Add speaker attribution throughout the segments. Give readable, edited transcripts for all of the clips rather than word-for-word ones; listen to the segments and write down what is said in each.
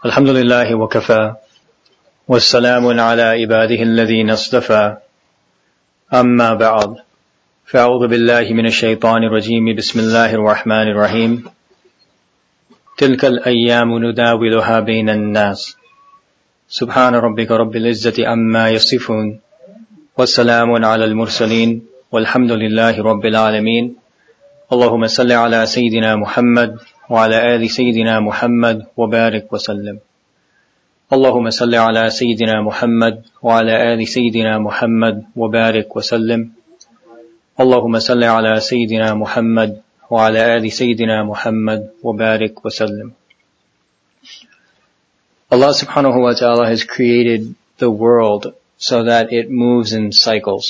Speaker 1: الحمد لله وكفى والسلام على عباده الذين اصطفى أما بعد فأعوذ بالله من الشيطان الرجيم بسم الله الرحمن الرحيم تلك الأيام نداولها بين الناس سبحان ربك رب العزة عما يصفون والسلام على المرسلين والحمد لله رب العالمين اللهم صل على سيدنا محمد وعلى آل سيدنا محمد وبارك وسلم اللهم صل على سيدنا محمد وعلى آل سيدنا محمد وبارك وسلم اللهم صل على سيدنا محمد وعلى آل سيدنا محمد وبارك وسلم. Allah subhanahu wa ta'ala has created the world so that it moves in cycles.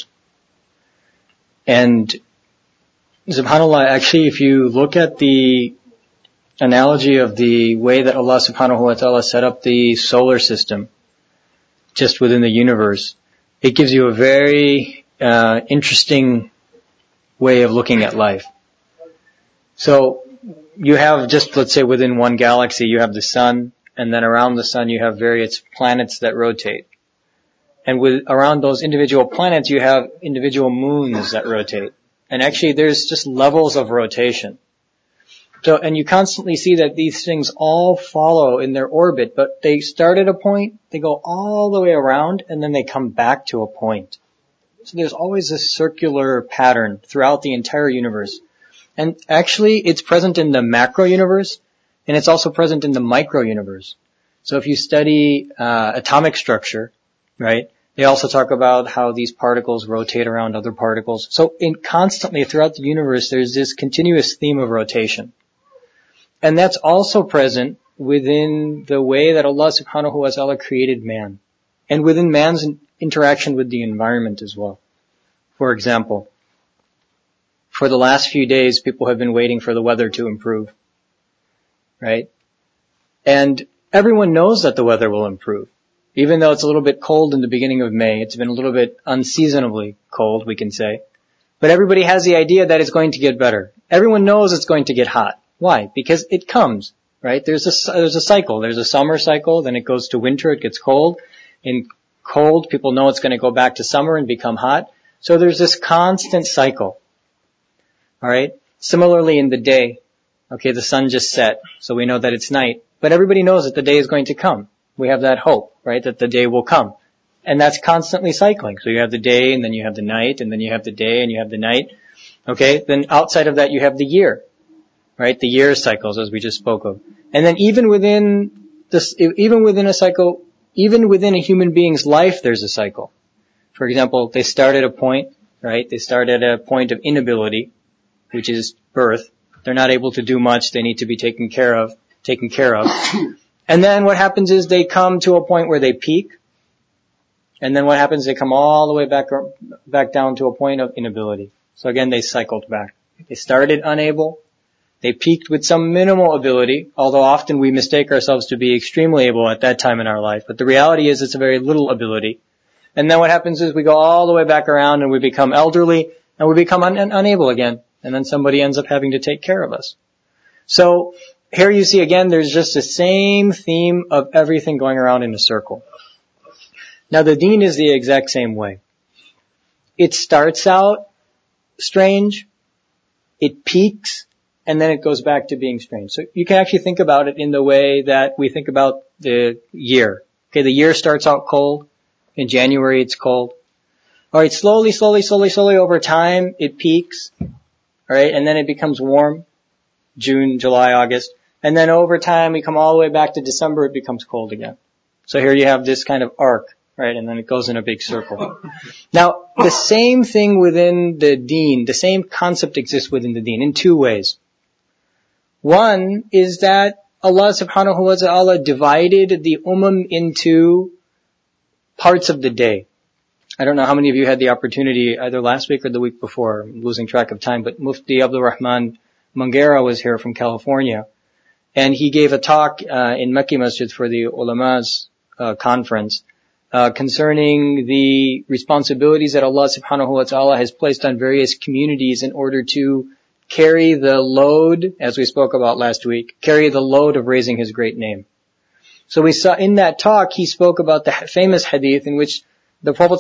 Speaker 1: And subhanAllah, actually if you look at the analogy of the way that Allah subhanahu wa ta'ala set up the solar system just within the universe, it gives you a very interesting way of looking at life. So you have just, let's say within one galaxy you have the sun, and then around the sun you have various planets that rotate. And around those individual planets you have individual moons that rotate. And actually there's just levels of rotation. So, and you constantly see that these things all follow in their orbit, but they start at a point, they go all the way around, and then they come back to a point. So there's always this circular pattern throughout the entire universe. And actually it's present in the macro universe, and it's also present in the micro universe. So if you study atomic structure, right, they also talk about how these particles rotate around other particles. So constantly throughout the universe there's this continuous theme of rotation. And that's also present within the way that Allah subhanahu wa ta'ala created man. And within man's interaction with the environment as well. For example, for the last few days people have been waiting for the weather to improve. Right? And everyone knows that the weather will improve. Even though it's a little bit cold in the beginning of May, it's been a little bit unseasonably cold, we can say. But everybody has the idea that it's going to get better. Everyone knows it's going to get hot. Why? Because it comes, right? There's a cycle. There's a summer cycle, then it goes to winter, it gets cold. In cold, people know it's going to go back to summer and become hot. So there's this constant cycle. Alright? Similarly in the day, okay, the sun just set, so we know that it's night. But everybody knows that the day is going to come. We have that hope, right, that the day will come. And that's constantly cycling. So you have the day, and then you have the night, and then you have the day, and you have the night. Okay, then outside of that you have the year. Right, the year cycles as we just spoke of. And then even within a cycle, even within a human being's life there's a cycle. For example, they start at a point, right, they start at a point of inability, which is birth. They're not able to do much, they need to be taken care of. And then what happens is they come to a point where they peak. And then what happens, they come all the way back down to a point of inability. So again, they cycled back. They started unable. They peaked with some minimal ability, although often we mistake ourselves to be extremely able at that time in our life. But the reality is it's a very little ability. And then what happens is we go all the way back around and we become elderly and we become unable again. And then somebody ends up having to take care of us. So here you see again there's just the same theme of everything going around in a circle. Now the deen is the exact same way. It starts out strange, it peaks, and then it goes back to being strange. So you can actually think about it in the way that we think about the year. Okay, the year starts out cold. In January it's cold. Alright, slowly over time it peaks. Alright, and then it becomes warm. June, July, August. And then over time we come all the way back to December, it becomes cold again. So here you have this kind of arc, right? And then it goes in a big circle. Now, the same thing within the deen, the same concept exists within the deen in two ways. One is that Allah subhanahu wa ta'ala divided the into parts of the day. I don't know how many of you had the opportunity either last week or the week before. I'm losing track of time, but Mufti Abdul Rahman Mangera was here from California, and he gave a talk in Mekki Masjid for the ulama's conference concerning the responsibilities that Allah subhanahu wa ta'ala has placed on various communities in order to carry the load, as we spoke about last week, carry the load of raising His great name. So we saw in that talk, he spoke about the famous hadith in which the Prophet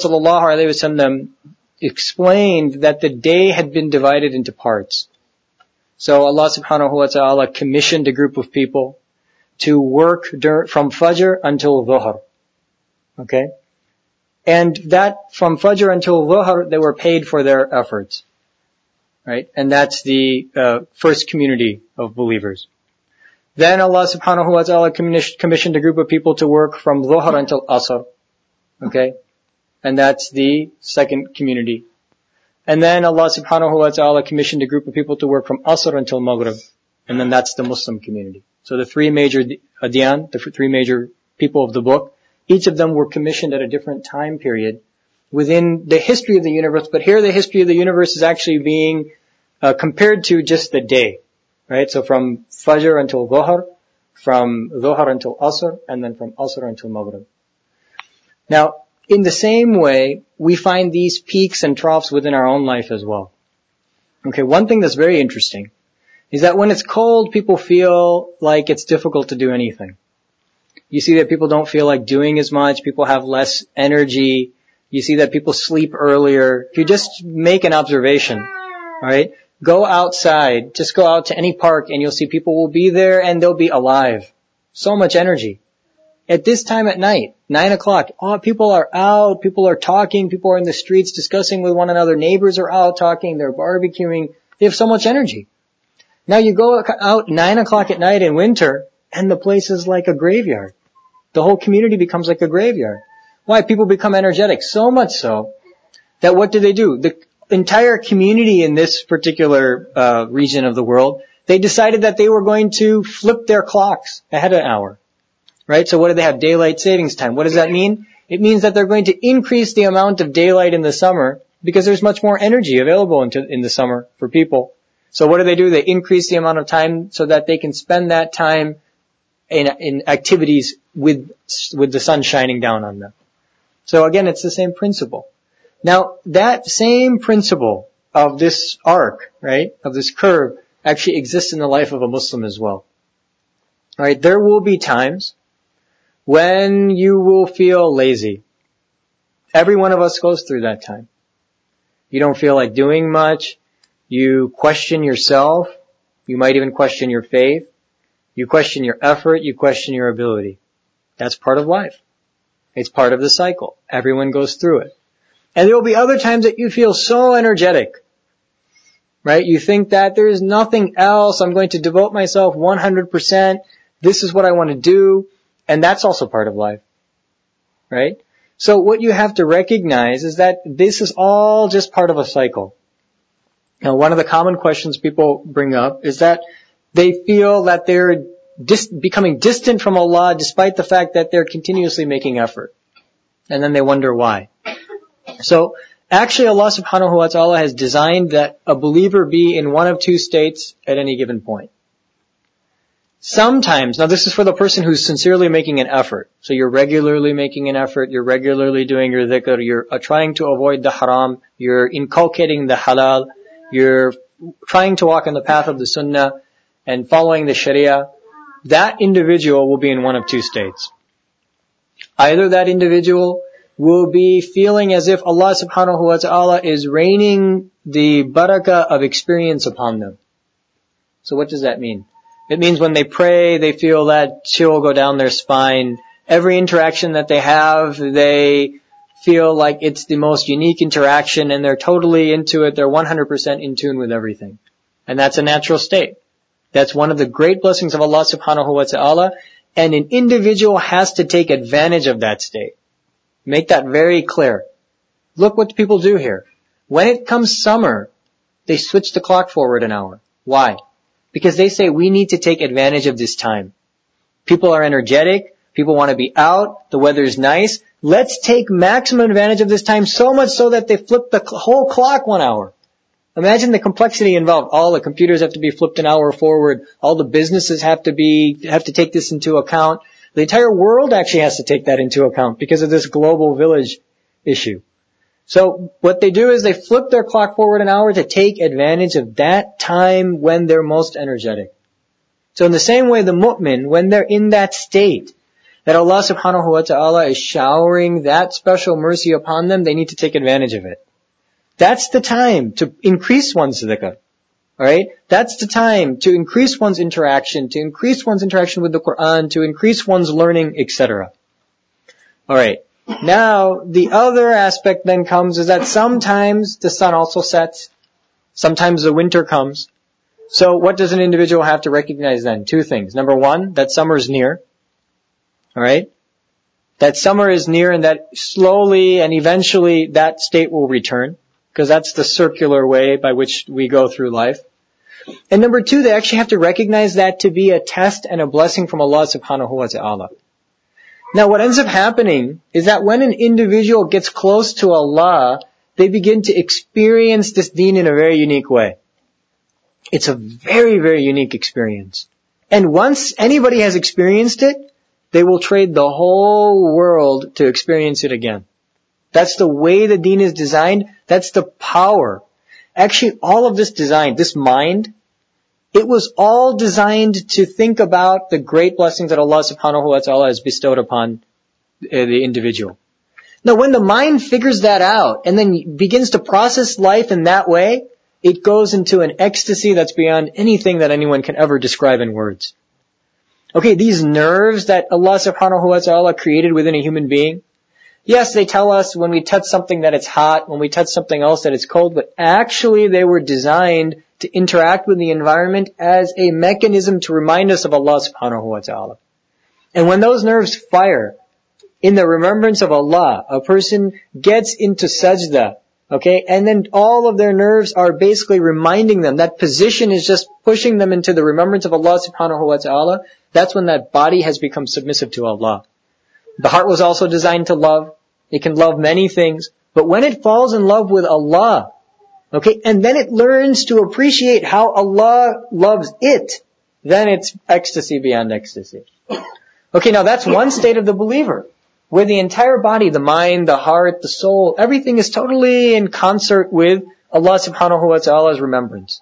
Speaker 1: ﷺ explained that the day had been divided into parts. So Allah subhanahu wa ta'ala commissioned a group of people to work from Fajr until Dhuhr. Okay? And that from Fajr until Dhuhr, they were paid for their efforts. Right? And that's the first community of believers. Then Allah subhanahu wa ta'ala commissioned a group of people to work from Dhuhr until Asr. Okay? And that's the second community. And then Allah subhanahu wa ta'ala commissioned a group of people to work from Asr until Maghrib. And then that's the Muslim community. So the three major adyan, the three major people of the book, each of them were commissioned at a different time period within the history of the universe. But here the history of the universe is actually being compared to just the day. Right? So from Fajr until Dhuhr, from Dhuhr until Asr, and then from Asr until Maghrib. Now, in the same way, we find these peaks and troughs within our own life as well. Okay, one thing that's very interesting is that when it's cold, people feel like it's difficult to do anything. You see that people don't feel like doing as much, people have less energy, you see that people sleep earlier. If you just make an observation, alright, go outside, just go out to any park and you'll see people will be there and they'll be alive. So much energy. At this time at night, 9 o'clock, people are out, people are talking, people are in the streets discussing with one another, neighbors are out talking, they're barbecuing, they have so much energy. Now you go out 9 o'clock at night in winter, and the place is like a graveyard. The whole community becomes like a graveyard. Why? People become energetic, so much so, that what do? The entire community in this particular region of the world, they decided that they were going to flip their clocks ahead of an hour. Right? So what do they have? Daylight savings time. What does that mean? It means that they're going to increase the amount of daylight in the summer because there's much more energy available in the summer for people. So what do? They increase the amount of time so that they can spend that time in activities with the sun shining down on them. So again, it's the same principle. Now, that same principle of this arc, right, of this curve, actually exists in the life of a Muslim as well. Right? There will be times when you will feel lazy. Every one of us goes through that time. You don't feel like doing much. You question yourself. You might even question your faith. You question your effort. You question your ability. That's part of life. It's part of the cycle. Everyone goes through it. And there will be other times that you feel so energetic. Right? You think that there is nothing else. I'm going to devote myself 100%. This is what I want to do. And that's also part of life, right? So what you have to recognize is that this is all just part of a cycle. Now, one of the common questions people bring up is that they feel that they're becoming distant from Allah despite the fact that they're continuously making effort. And then they wonder why. So actually Allah subhanahu wa ta'ala has designed that a believer be in one of two states at any given point. Sometimes, now this is for the person who's sincerely making an effort. So you're regularly making an effort, you're regularly doing your dhikr, you're trying to avoid the haram, you're inculcating the halal, you're trying to walk on the path of the sunnah and following the sharia. That individual will be in one of two states. Either that individual will be feeling as if Allah subhanahu wa ta'ala is raining the barakah of experience upon them. So what does that mean? It means when they pray, they feel that chill go down their spine. Every interaction that they have, they feel like it's the most unique interaction and they're totally into it. They're 100% in tune with everything. And that's a natural state. That's one of the great blessings of Allah subhanahu wa ta'ala. And an individual has to take advantage of that state. Make that very clear. Look what people do here. When it comes summer, they switch the clock forward an hour. Why? Because they say we need to take advantage of this time. People are energetic. People want to be out. The weather is nice. Let's take maximum advantage of this time, so much so that they flip the whole clock 1 hour. Imagine the complexity involved. All the computers have to be flipped an hour forward. All the businesses have to take this into account. The entire world actually has to take that into account because of this global village issue. So what they do is they flip their clock forward an hour to take advantage of that time when they're most energetic. So in the same way, the mu'min, when they're in that state, that Allah subhanahu wa ta'ala is showering that special mercy upon them, they need to take advantage of it. That's the time to increase one's dhikr. Alright? That's the time to increase one's interaction, with the Quran, to increase one's learning, etc. Alright. Now, the other aspect then comes is that sometimes the sun also sets, sometimes the winter comes. So what does an individual have to recognize then? Two things. Number one, that summer is near. Alright? That summer is near and that slowly and eventually that state will return. Because that's the circular way by which we go through life. And number two, they actually have to recognize that to be a test and a blessing from Allah subhanahu wa ta'ala. Now what ends up happening is that when an individual gets close to Allah, they begin to experience this deen in a very unique way. It's a very, very unique experience. And once anybody has experienced it, they will trade the whole world to experience it again. That's the way the deen is designed. That's the power. Actually, all of this design, this mind, it was all designed to think about the great blessings that Allah subhanahu wa ta'ala has bestowed upon the individual. Now, when the mind figures that out and then begins to process life in that way, it goes into an ecstasy that's beyond anything that anyone can ever describe in words. Okay, these nerves that Allah subhanahu wa ta'ala created within a human being, yes, they tell us when we touch something that it's hot, when we touch something else that it's cold, but actually they were designed to interact with the environment as a mechanism to remind us of Allah subhanahu wa ta'ala. And when those nerves fire in the remembrance of Allah, a person gets into sajda, okay, and then all of their nerves are basically reminding them, that position is just pushing them into the remembrance of Allah subhanahu wa ta'ala. That's when that body has become submissive to Allah. The heart was also designed to love. It can love many things. But when it falls in love with Allah, okay, and then it learns to appreciate how Allah loves it, then it's ecstasy beyond ecstasy. Okay, now that's one state of the believer, where the entire body, the mind, the heart, the soul, everything is totally in concert with Allah subhanahu wa ta'ala's remembrance.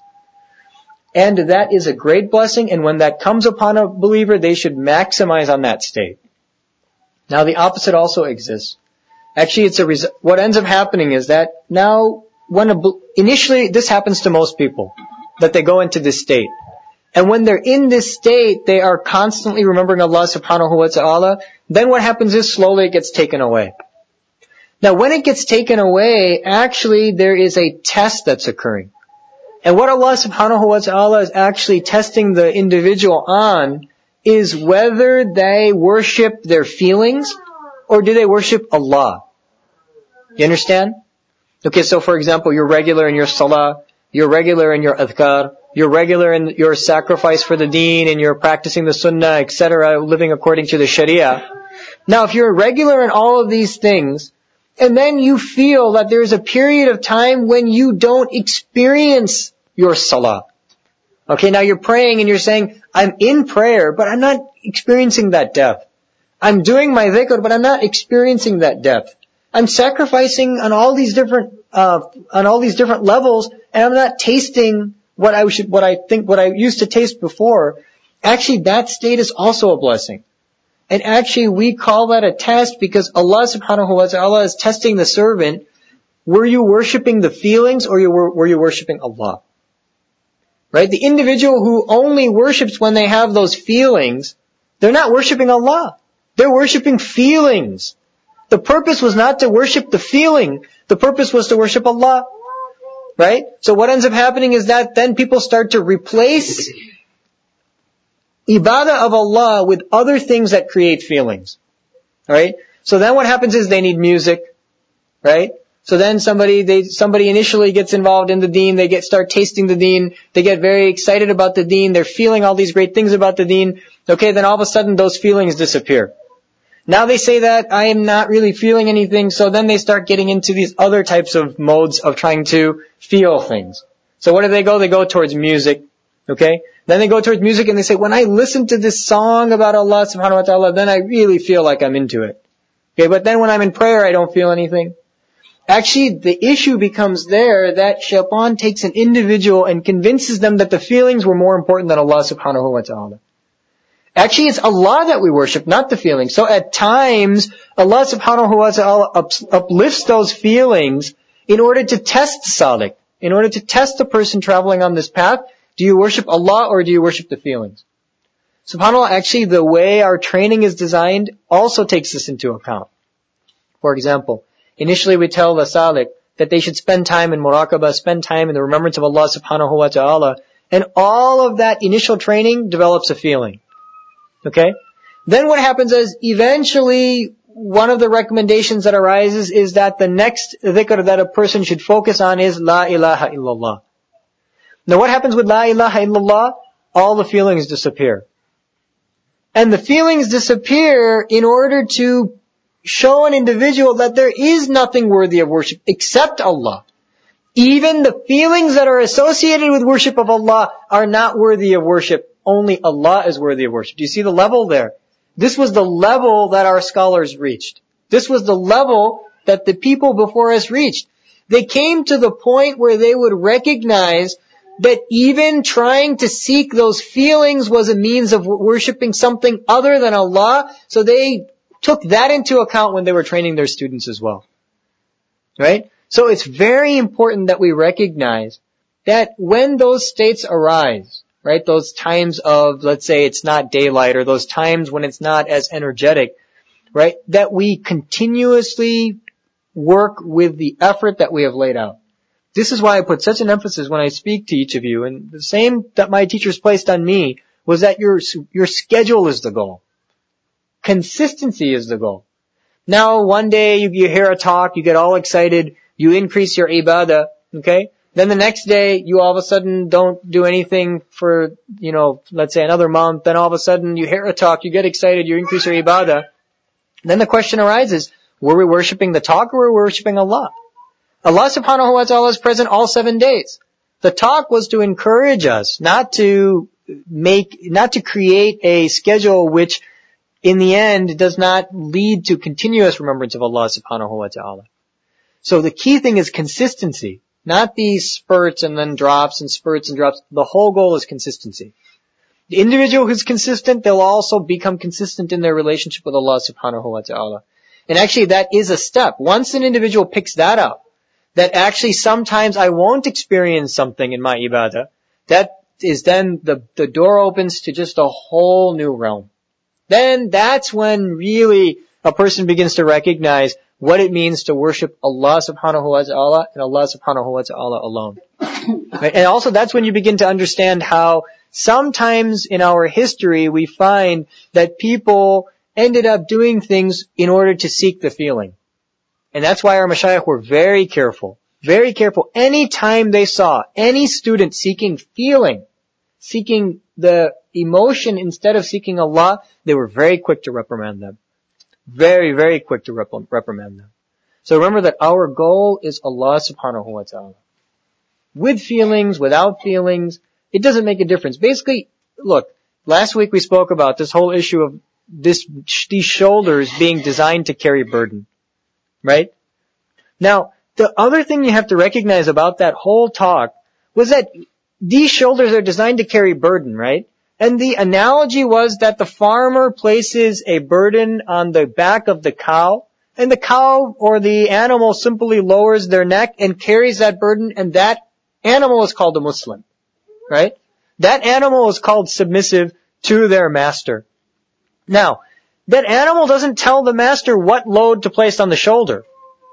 Speaker 1: And that is a great blessing, and when that comes upon a believer, they should maximize on that state. Now the opposite also exists. Actually, what ends up happening is that now, initially this happens to most people, that they go into this state. And when they're in this state, they are constantly remembering Allah subhanahu wa ta'ala. Then what happens is slowly it gets taken away. Now when it gets taken away, actually there is a test that's occurring. And what Allah subhanahu wa ta'ala is actually testing the individual on is whether they worship their feelings or do they worship Allah. You understand? Okay, so for example, you're regular in your salah, you're regular in your adhkar, you're regular in your sacrifice for the deen, and you're practicing the sunnah, etc., living according to the sharia. Now, if you're regular in all of these things, and then you feel that there's a period of time when you don't experience your salah. Okay, now you're praying and you're saying, I'm in prayer, but I'm not experiencing that depth. I'm doing my dhikr, but I'm not experiencing that depth. I'm sacrificing on all these different levels, and I'm not tasting what I used to taste before. Actually, that state is also a blessing. And actually, we call that a test because Allah subhanahu wa ta'ala is testing the servant. Were you worshipping the feelings or were you worshipping Allah? Right? The individual who only worships when they have those feelings, they're not worshipping Allah. They're worshipping feelings. The purpose was not to worship the feeling. The purpose was to worship Allah. Right? So what ends up happening is that then people start to replace ibadah of Allah with other things that create feelings. Right? So then what happens is they need music. Right? So then somebody initially gets involved in the deen, they start tasting the deen, they get very excited about the deen, they're feeling all these great things about the deen. Okay, then all of a sudden those feelings disappear. Now they say that I am not really feeling anything, so then they start getting into these other types of modes of trying to feel things. So what do? They go towards music. Okay? Then they go towards music and they say, when I listen to this song about Allah subhanahu wa ta'ala, then I really feel like I'm into it. Okay, but then when I'm in prayer, I don't feel anything. Actually, the issue becomes there that shaitan takes an individual and convinces them that the feelings were more important than Allah subhanahu wa ta'ala. Actually, it's Allah that we worship, not the feelings. So at times, Allah subhanahu wa ta'ala uplifts those feelings in order to test the salik, in order to test the person traveling on this path. Do you worship Allah or do you worship the feelings? SubhanAllah, actually the way our training is designed also takes this into account. For example, initially we tell the salik that they should spend time in muraqabah, spend time in the remembrance of Allah subhanahu wa ta'ala, and all of that initial training develops a feeling. Okay? Then what happens is, eventually, one of the recommendations that arises is that the next dhikr that a person should focus on is La ilaha illallah. Now what happens with La ilaha illallah? All the feelings disappear. And the feelings disappear in order to show an individual that there is nothing worthy of worship except Allah. Even the feelings that are associated with worship of Allah are not worthy of worship. Only Allah is worthy of worship. Do you see the level there? This was the level that our scholars reached. This was the level that the people before us reached. They came to the point where they would recognize that even trying to seek those feelings was a means of worshipping something other than Allah. So they took that into account when they were training their students as well. Right? So it's very important that we recognize that when those states arise, right, those times of, let's say it's not daylight, or those times when it's not as energetic, right, that we continuously work with the effort that we have laid out. This is why I put such an emphasis when I speak to each of you, and the same that my teachers placed on me was that your schedule is the goal. Consistency is the goal. Now, one day you hear a talk, you get all excited, you increase your ibadah, okay? Then the next day, you all of a sudden don't do anything for, let's say another month. Then all of a sudden, you hear a talk, you get excited, you increase your ibadah. Then the question arises, were we worshipping the talk or were we worshipping Allah? Allah subhanahu wa ta'ala is present all 7 days. The talk was to encourage us, not to create a schedule which in the end does not lead to continuous remembrance of Allah subhanahu wa ta'ala. So the key thing is consistency. Not these spurts and then drops and spurts and drops. The whole goal is consistency. The individual who's consistent, they'll also become consistent in their relationship with Allah subhanahu wa ta'ala. And actually that is a step. Once an individual picks that up, that actually sometimes I won't experience something in my ibadah, that is then the door opens to just a whole new realm. Then that's when really a person begins to recognize what it means to worship Allah subhanahu wa ta'ala and Allah subhanahu wa ta'ala alone. Right? And also that's when you begin to understand how sometimes in our history we find that people ended up doing things in order to seek the feeling. And that's why our mashayikh were very careful. Very careful. Any time they saw any student seeking feeling, seeking the emotion instead of seeking Allah, they were very quick to reprimand them. Very, very quick to reprimand them. So remember that our goal is Allah subhanahu wa ta'ala. With feelings, without feelings, it doesn't make a difference. Basically, look, last week we spoke about this whole issue of these shoulders being designed to carry burden. Right? Now, the other thing you have to recognize about that whole talk was that these shoulders are designed to carry burden, right? And the analogy was that the farmer places a burden on the back of the cow, and the cow or the animal simply lowers their neck and carries that burden, and that animal is called a Muslim, right? That animal is called submissive to their master. Now, that animal doesn't tell the master what load to place on the shoulder.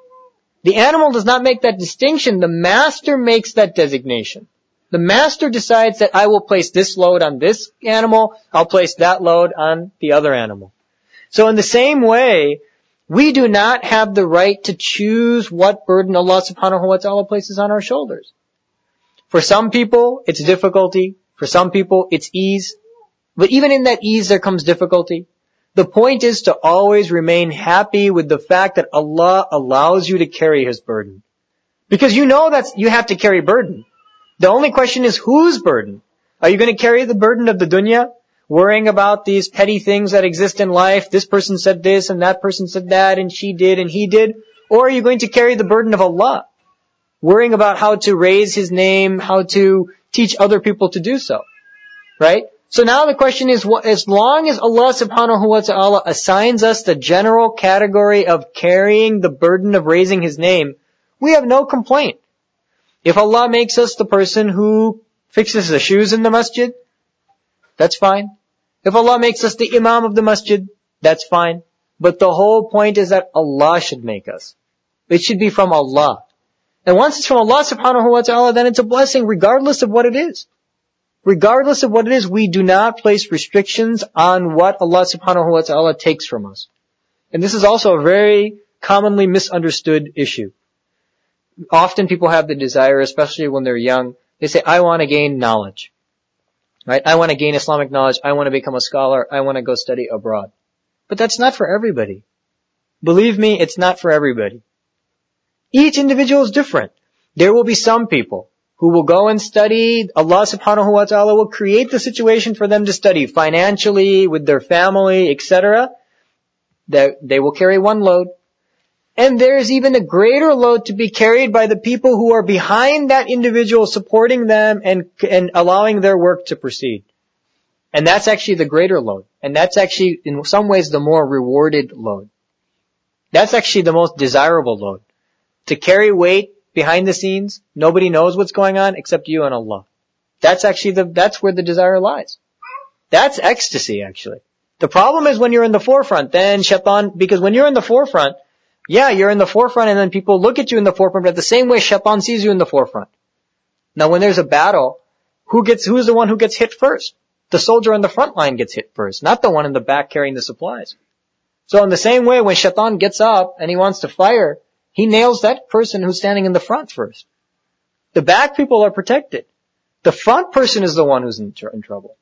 Speaker 1: The animal does not make that distinction. The master makes that designation. The master decides that I will place this load on this animal, I'll place that load on the other animal. So in the same way, we do not have the right to choose what burden Allah subhanahu wa ta'ala places on our shoulders. For some people, it's difficulty. For some people, it's ease. But even in that ease, there comes difficulty. The point is to always remain happy with the fact that Allah allows you to carry His burden. Because you know that you have to carry burden. The only question is whose burden? Are you going to carry the burden of the dunya? Worrying about these petty things that exist in life. This person said this and that person said that and she did and he did. Or are you going to carry the burden of Allah? Worrying about how to raise His name, how to teach other people to do so. Right? So now the question is, as long as Allah subhanahu wa ta'ala assigns us the general category of carrying the burden of raising His name, we have no complaint. If Allah makes us the person who fixes the shoes in the masjid, that's fine. If Allah makes us the imam of the masjid, that's fine. But the whole point is that Allah should make us. It should be from Allah. And once it's from Allah subhanahu wa ta'ala, then it's a blessing regardless of what it is. Regardless of what it is, we do not place restrictions on what Allah subhanahu wa ta'ala takes from us. And this is also a very commonly misunderstood issue. Often people have the desire, especially when they're young, they say, I want to gain knowledge. Right? I want to gain Islamic knowledge. I want to become a scholar. I want to go study abroad. But that's not for everybody. Believe me, it's not for everybody. Each individual is different. There will be some people who will go and study. Allah subhanahu wa ta'ala will create the situation for them to study financially, with their family, etc. They will carry one load. And there is even a greater load to be carried by the people who are behind that individual, supporting them and allowing their work to proceed. And that's actually the greater load. And that's actually, in some ways, the more rewarded load. That's actually the most desirable load. To carry weight behind the scenes, nobody knows what's going on except you and Allah. That's where the desire lies. That's ecstasy, actually. The problem is when you're in the forefront, then shaitan, because when you're in the forefront, yeah, you're in the forefront and then people look at you in the forefront, but the same way shaitan sees you in the forefront. Now when there's a battle, who's the one who gets hit first? The soldier on the front line gets hit first, not the one in the back carrying the supplies. So in the same way, when shaitan gets up and he wants to fire, he nails that person who's standing in the front first. The back people are protected. The front person is the one who's in trouble.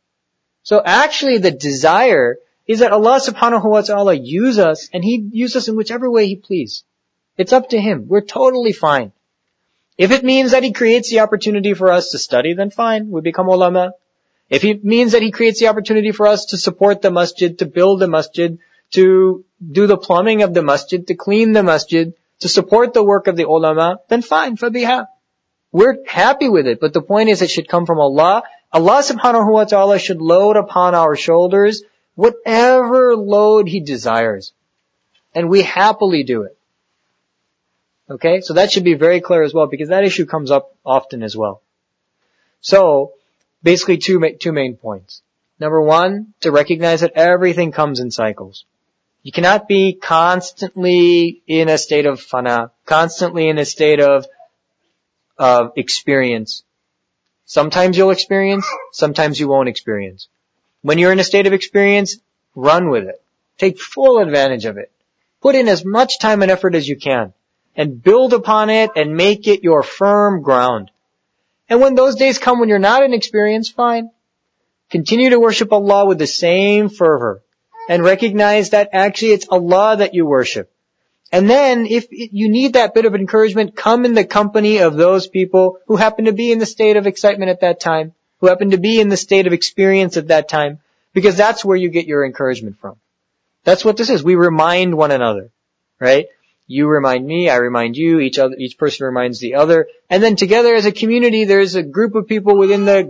Speaker 1: So actually the desire is that Allah subhanahu wa ta'ala use us, and He use us in whichever way He please. It's up to Him. We're totally fine. If it means that He creates the opportunity for us to study, then fine, we become ulama. If it means that He creates the opportunity for us to support the masjid, to build the masjid, to do the plumbing of the masjid, to clean the masjid, to support the work of the ulama, then fine, fabiha. We're happy with it, but the point is it should come from Allah. Allah subhanahu wa ta'ala should load upon our shoulders whatever load He desires. And we happily do it. Okay? So that should be very clear as well, because that issue comes up often as well. So, basically two main points. Number one, to recognize that everything comes in cycles. You cannot be constantly in a state of fana, constantly in a state of experience. Sometimes you'll experience, sometimes you won't experience. When you're in a state of experience, run with it. Take full advantage of it. Put in as much time and effort as you can. And build upon it and make it your firm ground. And when those days come when you're not in experience, fine. Continue to worship Allah with the same fervor. And recognize that actually it's Allah that you worship. And then, if you need that bit of encouragement, come in the company of those people who happen to be in the state of excitement at that time, who happen to be in the state of experience at that time, because that's where you get your encouragement from. That's what this is. We remind one another, right? You remind me, I remind you, each person reminds the other, and then together as a community, there's a group of people within the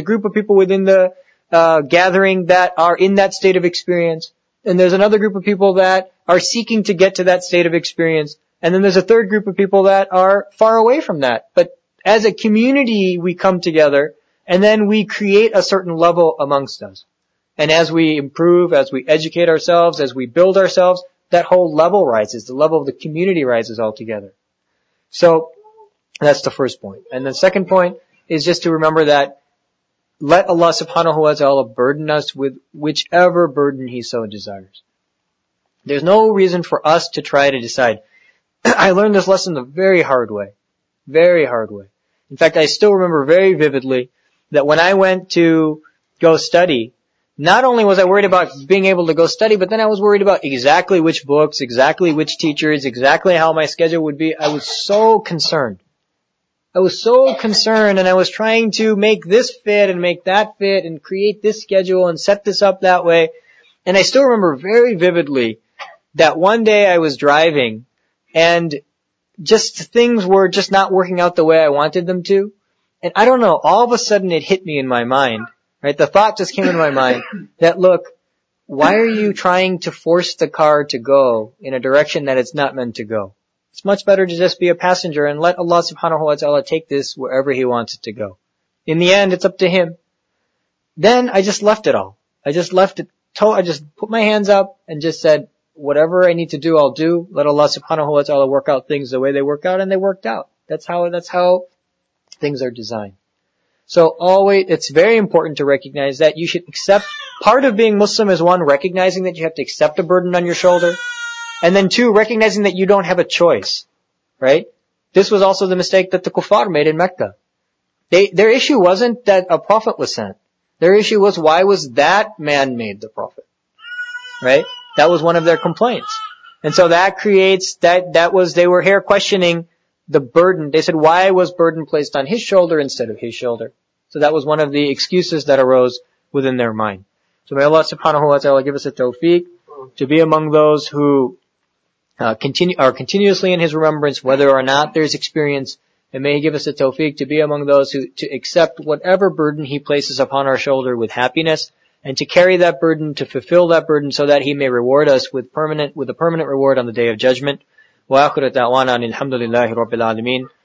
Speaker 1: gathering that are in that state of experience. And there's another group of people that are seeking to get to that state of experience. And then there's a third group of people that are far away from that. But as a community, we come together and then we create a certain level amongst us. And as we improve, as we educate ourselves, as we build ourselves, that whole level rises. The level of the community rises altogether. So that's the first point. And the second point is just to remember that let Allah subhanahu wa ta'ala burden us with whichever burden He so desires. There's no reason for us to try to decide. I learned this lesson the very hard way. Very hard way. In fact, I still remember very vividly that when I went to go study, not only was I worried about being able to go study, but then I was worried about exactly which books, exactly which teachers, exactly how my schedule would be. I was so concerned. And I was trying to make this fit and make that fit and create this schedule and set this up that way. And I still remember very vividly that one day I was driving and just things were just not working out the way I wanted them to. And I don't know, all of a sudden it hit me in my mind Right? The thought just came into my mind that, look, why are you trying to force the car to go in a direction that it's not meant to go? It's much better to just be a passenger and let Allah subhanahu wa ta'ala take this wherever He wants it to go. In the end, it's up to Him. Then I just left it all. I just put my hands up and just said, whatever I need to do, I'll do. Let Allah subhanahu wa ta'ala work out things the way they work out, and they worked out. That's how things are designed. So always, it's very important to recognize that you should accept, part of being Muslim is one, recognizing that you have to accept a burden on your shoulder, and then two, recognizing that you don't have a choice, right? This was also the mistake that the kuffar made in Mecca. Their issue wasn't that a prophet was sent. Their issue was, why was that man made the prophet? Right? That was one of their complaints. And so that creates, they were here questioning the burden. They said, why was burden placed on his shoulder instead of his shoulder? So that was one of the excuses that arose within their mind. So may Allah subhanahu wa ta'ala give us a tawfiq to be among those who are continuously in His remembrance, whether or not there's experience. And may He give us a tawfiq to be among those who, to accept whatever burden He places upon our shoulder with happiness, and to carry that burden, to fulfill that burden, so that He may reward us with a permanent reward on the Day of Judgment. Wa akhiru da'wana alhamdulillahi rabbil alameen.